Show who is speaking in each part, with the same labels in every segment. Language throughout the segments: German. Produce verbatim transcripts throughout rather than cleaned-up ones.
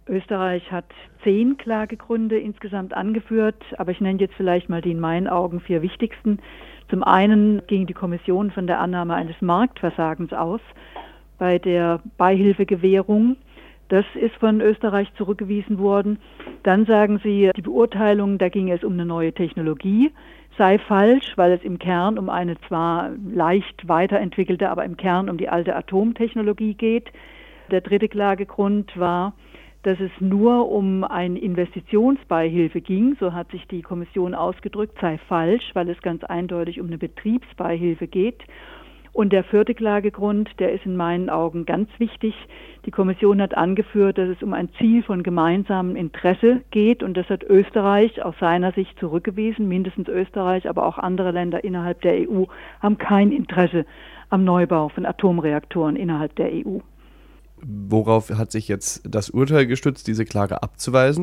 Speaker 1: Österreich hat zehn Klagegründe insgesamt angeführt, aber ich nenne jetzt vielleicht mal die in meinen Augen vier wichtigsten. Zum einen ging die Kommission von der Annahme eines Marktversagens aus bei der Beihilfegewährung. Das ist von Österreich zurückgewiesen worden. Dann sagen sie, die Beurteilung, da ging es um eine neue Technologie, sei falsch, weil es im Kern um eine zwar leicht weiterentwickelte, aber im Kern um die alte Atomtechnologie geht. Der dritte Klagegrund war, dass es nur um eine Investitionsbeihilfe ging, so hat sich die Kommission ausgedrückt, sei falsch, weil es ganz eindeutig um eine Betriebsbeihilfe geht. Und der vierte Klagegrund, der ist in meinen Augen ganz wichtig. Die Kommission hat angeführt, dass es um ein Ziel von gemeinsamem Interesse geht, und das hat Österreich aus seiner Sicht zurückgewiesen. Mindestens Österreich, aber auch andere Länder innerhalb der E U haben kein Interesse am Neubau von Atomreaktoren innerhalb der E U.
Speaker 2: Worauf hat sich jetzt das Urteil gestützt, diese Klage abzuweisen?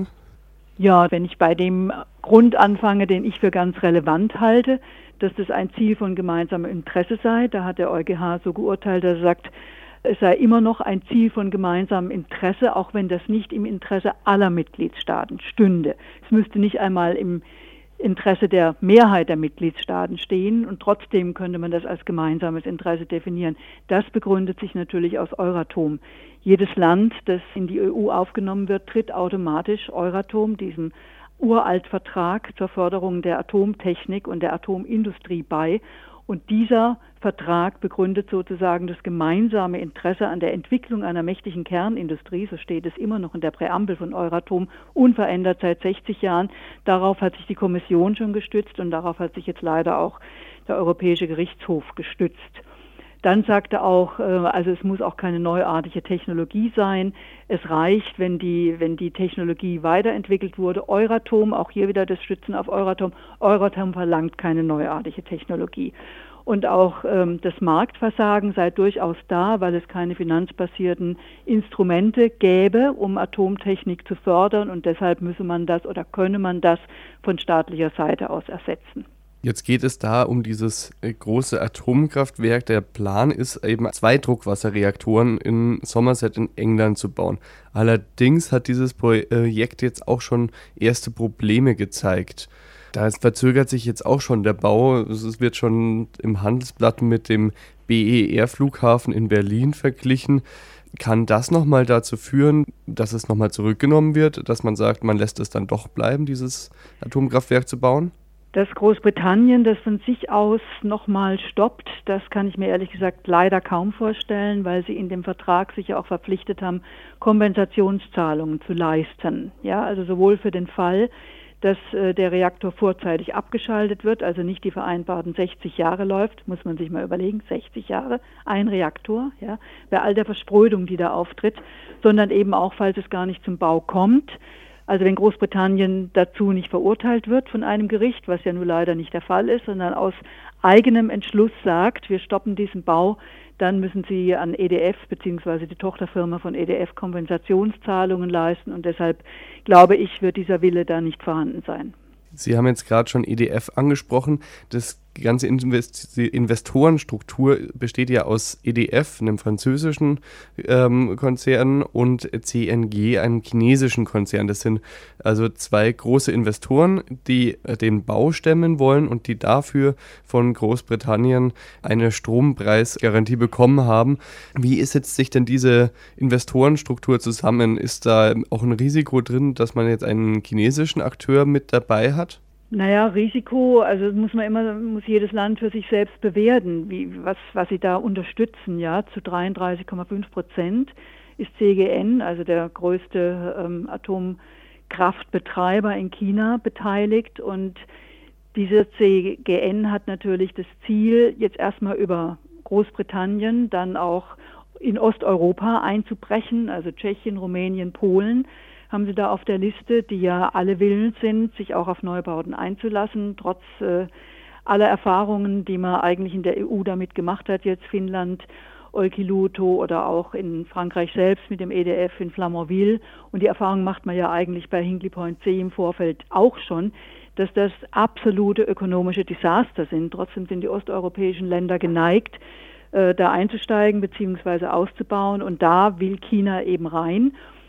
Speaker 1: Ja, wenn ich bei dem Grund anfange, den ich für ganz relevant halte, dass das ein Ziel von gemeinsamem Interesse sei, da hat der EuGH so geurteilt, dass er sagt, es sei immer noch ein Ziel von gemeinsamem Interesse, auch wenn das nicht im Interesse aller Mitgliedstaaten stünde. Es müsste nicht einmal im Interesse der Mehrheit der Mitgliedstaaten stehen, und trotzdem könnte man das als gemeinsames Interesse definieren. Das begründet sich natürlich aus Euratom. Jedes Land, das in die E U aufgenommen wird, tritt automatisch Euratom, diesem Uraltvertrag zur Förderung der Atomtechnik und der Atomindustrie, bei. Und dieser Vertrag begründet sozusagen das gemeinsame Interesse an der Entwicklung einer mächtigen Kernindustrie, so steht es immer noch in der Präambel von Euratom, unverändert seit sechzig Jahren. Darauf hat sich die Kommission schon gestützt, und darauf hat sich jetzt leider auch der Europäische Gerichtshof gestützt. Dann sagte auch, also es muss auch keine neuartige Technologie sein. Es reicht, wenn die, wenn die Technologie weiterentwickelt wurde. Euratom, auch hier wieder das Stützen auf Euratom. Euratom verlangt keine neuartige Technologie. Und auch ähm, das Marktversagen sei durchaus da, weil es keine finanzbasierten Instrumente gäbe, um Atomtechnik zu fördern. Und deshalb müsse man das oder könne man das von staatlicher Seite aus ersetzen.
Speaker 2: Jetzt geht es da um dieses große Atomkraftwerk. Der Plan ist eben, zwei Druckwasserreaktoren in Somerset in England zu bauen. Allerdings hat dieses Projekt jetzt auch schon erste Probleme gezeigt. Da verzögert sich jetzt auch schon der Bau. Es wird schon im Handelsblatt mit dem B E R-Flughafen in Berlin verglichen. Kann das nochmal dazu führen, dass es nochmal zurückgenommen wird, dass man sagt, man lässt es dann doch bleiben, dieses Atomkraftwerk zu bauen?
Speaker 1: Dass Großbritannien das von sich aus nochmal stoppt, das kann ich mir ehrlich gesagt leider kaum vorstellen, weil sie in dem Vertrag sich ja auch verpflichtet haben, Kompensationszahlungen zu leisten. Ja, also sowohl für den Fall, dass äh, der Reaktor vorzeitig abgeschaltet wird, also nicht die vereinbarten sechzig Jahre läuft, muss man sich mal überlegen, sechzig Jahre, ein Reaktor, ja, bei all der Versprödung, die da auftritt, sondern eben auch, falls es gar nicht zum Bau kommt. Also wenn Großbritannien dazu nicht verurteilt wird von einem Gericht, was ja nun leider nicht der Fall ist, sondern aus eigenem Entschluss sagt, wir stoppen diesen Bau, dann müssen sie an E D F bzw. die Tochterfirma von E D F Kompensationszahlungen leisten, und deshalb glaube ich, wird dieser Wille da nicht vorhanden sein.
Speaker 2: Sie haben jetzt gerade schon E D F angesprochen. Das die ganze Invest- Investorenstruktur besteht ja aus E D F, einem französischen ähm, Konzern, und C N G, einem chinesischen Konzern. Das sind also zwei große Investoren, die äh, den Bau stemmen wollen und die dafür von Großbritannien eine Strompreisgarantie bekommen haben. Wie setzt sich denn diese Investorenstruktur zusammen? Ist da auch ein Risiko drin, dass man jetzt einen chinesischen Akteur mit dabei hat?
Speaker 1: Naja, Risiko, also muss man immer, muss jedes Land für sich selbst bewerten, wie, was, was sie da unterstützen, ja. Zu dreiunddreißig Komma fünf Prozent ist C G N, also der größte ähm, Atomkraftbetreiber in China, beteiligt, und dieser C G N hat natürlich das Ziel, jetzt erstmal über Großbritannien, dann auch in Osteuropa einzubrechen, also Tschechien, Rumänien, Polen, haben sie da auf der Liste, die ja alle willens sind, sich auch auf Neubauten einzulassen, trotz äh, aller Erfahrungen, die man eigentlich in der E U damit gemacht hat, jetzt Finnland, Olkiluoto oder auch in Frankreich selbst mit dem E D F in Flamanville. Und die Erfahrung macht man ja eigentlich bei Hinkley Point C im Vorfeld auch schon, dass das absolute ökonomische Desaster sind. Trotzdem sind die osteuropäischen Länder geneigt, äh, da einzusteigen bzw. auszubauen, und da will China eben rein.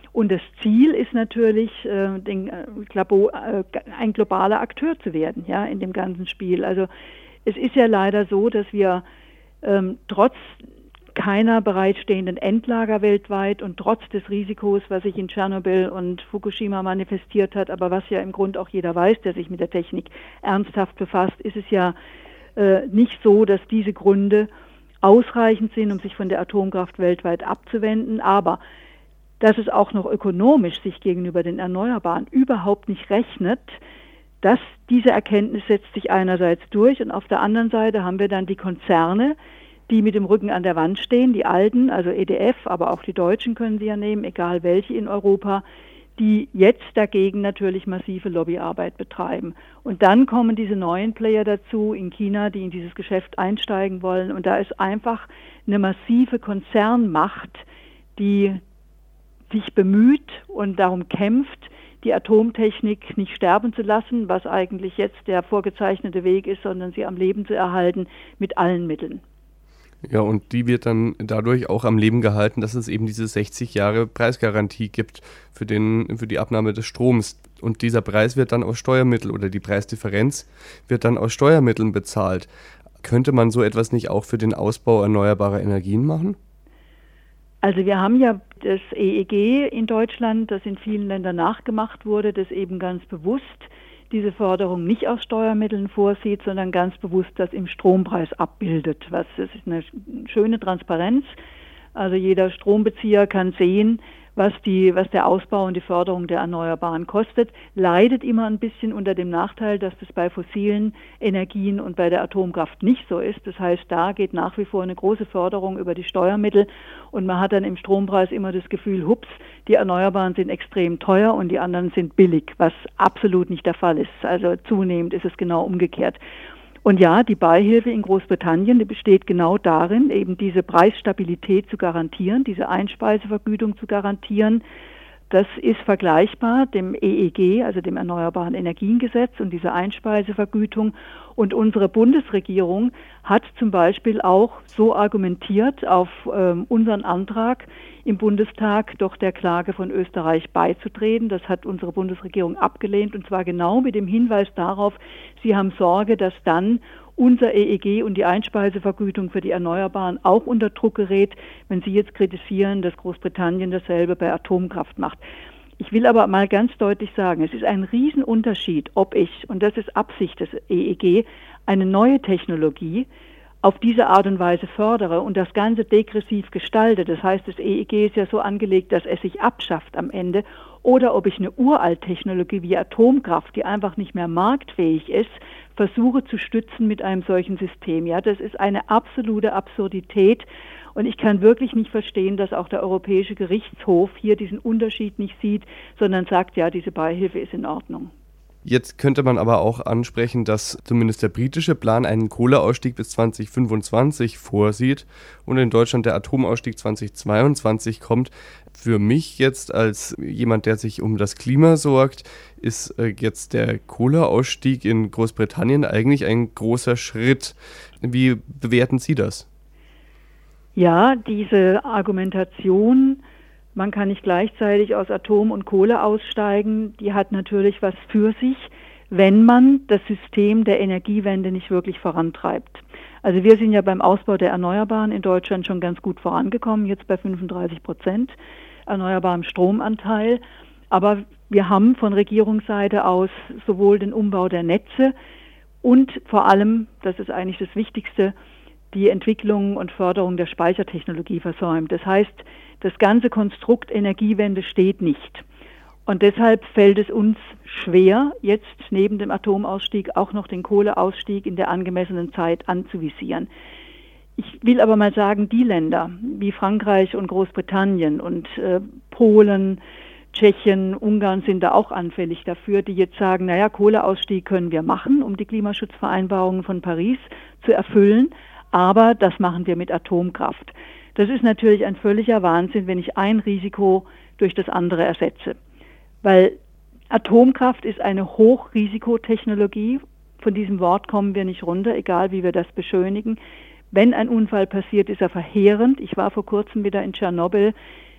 Speaker 1: Und das Ziel ist natürlich, äh, den, äh, Glabo, äh, ein globaler Akteur zu werden, ja, in dem ganzen Spiel. Also es ist ja leider so, dass wir ähm, trotz keiner bereitstehenden Endlager weltweit und trotz des Risikos, was sich in Tschernobyl und Fukushima manifestiert hat, aber was ja im Grunde auch jeder weiß, der sich mit der Technik ernsthaft befasst, ist es ja äh, nicht so, dass diese Gründe ausreichend sind, um sich von der Atomkraft weltweit abzuwenden, aber dass es auch noch ökonomisch sich gegenüber den Erneuerbaren überhaupt nicht rechnet, dass diese Erkenntnis setzt sich einerseits durch und auf der anderen Seite haben wir dann die Konzerne, die mit dem Rücken an der Wand stehen, die alten, also E D F, aber auch die Deutschen können Sie ja nehmen, egal welche in Europa, die jetzt dagegen natürlich massive Lobbyarbeit betreiben. Und dann kommen diese neuen Player dazu in China, die in dieses Geschäft einsteigen wollen. Und da ist einfach eine massive Konzernmacht, die sich bemüht und darum kämpft, die Atomtechnik nicht sterben zu lassen, was eigentlich jetzt der vorgezeichnete Weg ist, sondern sie am Leben zu erhalten mit allen Mitteln.
Speaker 2: Ja, und die wird dann dadurch auch am Leben gehalten, dass es eben diese sechzig Jahre Preisgarantie gibt für, den, für die Abnahme des Stroms. Und dieser Preis wird dann aus Steuermitteln oder die Preisdifferenz wird dann aus Steuermitteln bezahlt. Könnte man so etwas nicht auch für den Ausbau erneuerbarer Energien machen?
Speaker 1: Also wir haben ja das E E G in Deutschland, das in vielen Ländern nachgemacht wurde, das eben ganz bewusst diese Förderung nicht aus Steuermitteln vorsieht, sondern ganz bewusst das im Strompreis abbildet. Was das ist eine schöne Transparenz. Also jeder Strombezieher kann sehen, was die, was der Ausbau und die Förderung der Erneuerbaren kostet, leidet immer ein bisschen unter dem Nachteil, dass das bei fossilen Energien und bei der Atomkraft nicht so ist. Das heißt, da geht nach wie vor eine große Förderung über die Steuermittel und man hat dann im Strompreis immer das Gefühl, hups, die Erneuerbaren sind extrem teuer und die anderen sind billig, was absolut nicht der Fall ist. Also zunehmend ist es genau umgekehrt. Und ja, die Beihilfe in Großbritannien, die besteht genau darin, eben diese Preisstabilität zu garantieren, diese Einspeisevergütung zu garantieren. Das ist vergleichbar dem E E G, also dem Erneuerbaren Energiengesetz und dieser Einspeisevergütung. Und unsere Bundesregierung hat zum Beispiel auch so argumentiert auf ähm, unseren Antrag im Bundestag, doch der Klage von Österreich beizutreten. Das hat unsere Bundesregierung abgelehnt und zwar genau mit dem Hinweis darauf, sie haben Sorge, dass dann unser E E G und die Einspeisevergütung für die Erneuerbaren auch unter Druck gerät, wenn Sie jetzt kritisieren, dass Großbritannien dasselbe bei Atomkraft macht. Ich will aber mal ganz deutlich sagen, es ist ein Riesenunterschied, ob ich, und das ist Absicht des E E G, eine neue Technologie auf diese Art und Weise fördere und das Ganze degressiv gestalte. Das heißt, das E E G ist ja so angelegt, dass es sich abschafft am Ende. Oder ob ich eine Uralttechnologie wie Atomkraft, die einfach nicht mehr marktfähig ist, versuche zu stützen mit einem solchen System. Ja, das ist eine absolute Absurdität. Und ich kann wirklich nicht verstehen, dass auch der Europäische Gerichtshof hier diesen Unterschied nicht sieht, sondern sagt, ja, diese Beihilfe ist in Ordnung.
Speaker 2: Jetzt könnte man aber auch ansprechen, dass zumindest der britische Plan einen Kohleausstieg bis zwanzig fünfundzwanzig vorsieht und in Deutschland der Atomausstieg zwanzig zweiundzwanzig kommt. Für mich jetzt als jemand, der sich um das Klima sorgt, ist jetzt der Kohleausstieg in Großbritannien eigentlich ein großer Schritt. Wie bewerten Sie das?
Speaker 1: Ja, diese Argumentation, man kann nicht gleichzeitig aus Atom und Kohle aussteigen, die hat natürlich was für sich, wenn man das System der Energiewende nicht wirklich vorantreibt. Also wir sind ja beim Ausbau der Erneuerbaren in Deutschland schon ganz gut vorangekommen, jetzt bei fünfunddreißig Prozent erneuerbarem Stromanteil. Aber wir haben von Regierungsseite aus sowohl den Umbau der Netze und vor allem, das ist eigentlich das Wichtigste, die Entwicklung und Förderung der Speichertechnologie versäumt. Das heißt, das ganze Konstrukt Energiewende steht nicht. Und deshalb fällt es uns schwer, jetzt neben dem Atomausstieg auch noch den Kohleausstieg in der angemessenen Zeit anzuvisieren. Ich will aber mal sagen, die Länder wie Frankreich und Großbritannien und äh, Polen, Tschechien, Ungarn sind da auch anfällig dafür, die jetzt sagen, naja, Kohleausstieg können wir machen, um die Klimaschutzvereinbarungen von Paris zu erfüllen, aber das machen wir mit Atomkraft. Das ist natürlich ein völliger Wahnsinn, wenn ich ein Risiko durch das andere ersetze. Weil Atomkraft ist eine Hochrisikotechnologie. Von diesem Wort kommen wir nicht runter, egal wie wir das beschönigen. Wenn ein Unfall passiert, ist er verheerend. Ich war vor kurzem wieder in Tschernobyl.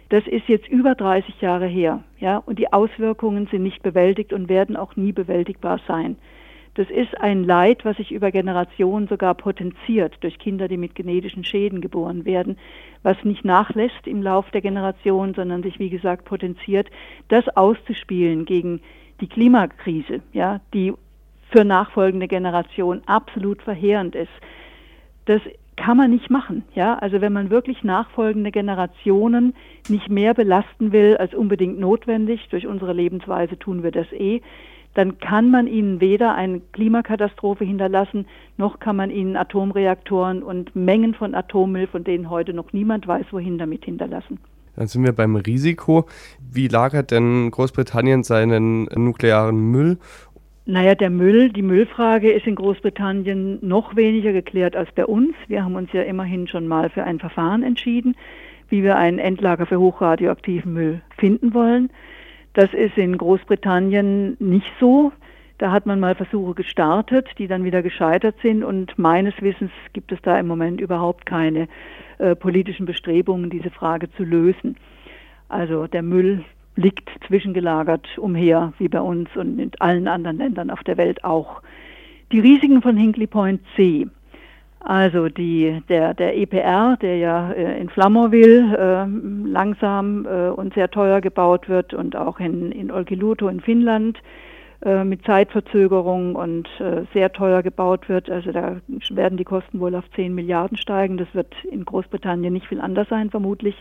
Speaker 1: Das ist jetzt über dreißig Jahre her, ja, und die Auswirkungen sind nicht bewältigt und werden auch nie bewältigbar sein. Das ist ein Leid, was sich über Generationen sogar potenziert durch Kinder, die mit genetischen Schäden geboren werden, was nicht nachlässt im Lauf der Generation, sondern sich, wie gesagt, potenziert, das auszuspielen gegen die Klimakrise, ja, die für nachfolgende Generationen absolut verheerend ist. Das kann man nicht machen, ja. Also wenn man wirklich nachfolgende Generationen nicht mehr belasten will als unbedingt notwendig, durch unsere Lebensweise tun wir das eh, dann kann man ihnen weder eine Klimakatastrophe hinterlassen, noch kann man ihnen Atomreaktoren und Mengen von Atommüll, von denen heute noch niemand weiß, wohin damit hinterlassen.
Speaker 2: Dann sind wir beim Risiko. Wie lagert denn Großbritannien seinen nuklearen Müll?
Speaker 1: Naja, der Müll, die Müllfrage ist in Großbritannien noch weniger geklärt als bei uns. Wir haben uns ja immerhin schon mal für ein Verfahren entschieden, wie wir ein Endlager für hochradioaktiven Müll finden wollen. Das ist in Großbritannien nicht so. Da hat man mal Versuche gestartet, die dann wieder gescheitert sind. Und meines Wissens gibt es da im Moment überhaupt keine äh, politischen Bestrebungen, diese Frage zu lösen. Also der Müll liegt zwischengelagert umher, wie bei uns und in allen anderen Ländern auf der Welt auch. Die Risiken von Hinkley Point C. Also die, der, der E P R, der ja äh, in Flamerville äh, langsam äh, und sehr teuer gebaut wird und auch in, in Olkiluoto in Finnland äh, mit Zeitverzögerung und äh, sehr teuer gebaut wird. Also da werden die Kosten wohl auf zehn Milliarden steigen. Das wird in Großbritannien nicht viel anders sein, vermutlich.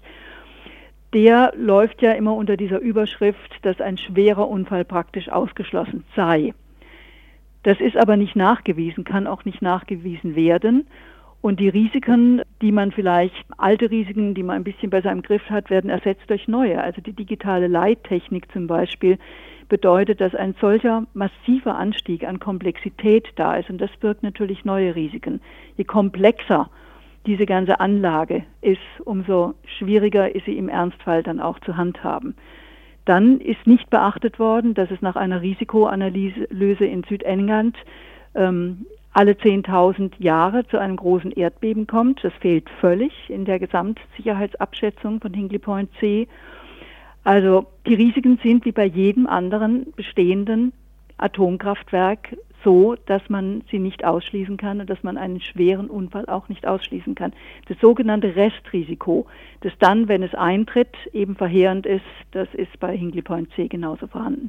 Speaker 1: Der läuft ja immer unter dieser Überschrift, dass ein schwerer Unfall praktisch ausgeschlossen sei. Das ist aber nicht nachgewiesen, kann auch nicht nachgewiesen werden. Und die Risiken, die man vielleicht, alte Risiken, die man ein bisschen besser im Griff hat, werden ersetzt durch neue. Also die digitale Leittechnik zum Beispiel bedeutet, dass ein solcher massiver Anstieg an Komplexität da ist. Und das birgt natürlich neue Risiken. Je komplexer diese ganze Anlage ist, umso schwieriger ist sie im Ernstfall dann auch zu handhaben. Dann ist nicht beachtet worden, dass es nach einer Risikoanalyse in Südengland ähm, alle zehntausend Jahre zu einem großen Erdbeben kommt. Das fehlt völlig in der Gesamtsicherheitsabschätzung von Hinkley Point C. Also die Risiken sind wie bei jedem anderen bestehenden Atomkraftwerk so, dass man sie nicht ausschließen kann und dass man einen schweren Unfall auch nicht ausschließen kann. Das sogenannte Restrisiko, das dann, wenn es eintritt, eben verheerend ist, das ist bei Hinkley Point C genauso vorhanden.